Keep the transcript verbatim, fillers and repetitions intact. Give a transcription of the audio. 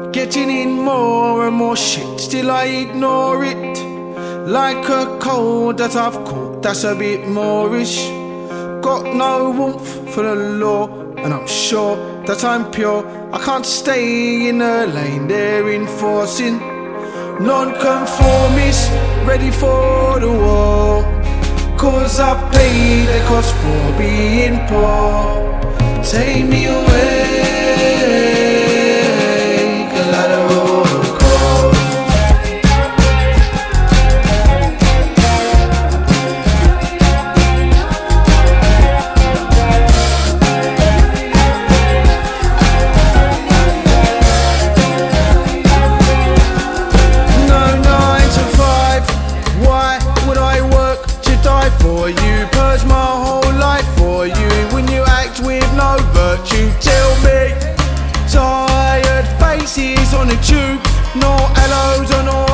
Getting in more and more shit, still I ignore it. Like a cold that I've caught, that's a bit moreish. Got no warmth for the law, and I'm sure that I'm pure. I can't stay in a lane they're enforcing. Non-conformist, ready for the war. Cause I've paid the cost for being poor. Take me away, collateral cause. No nine to five, why would I work to die for you? Purge my whole life for you. When you act with no virtue, tell me. Tired faces on the tube, no hellos or no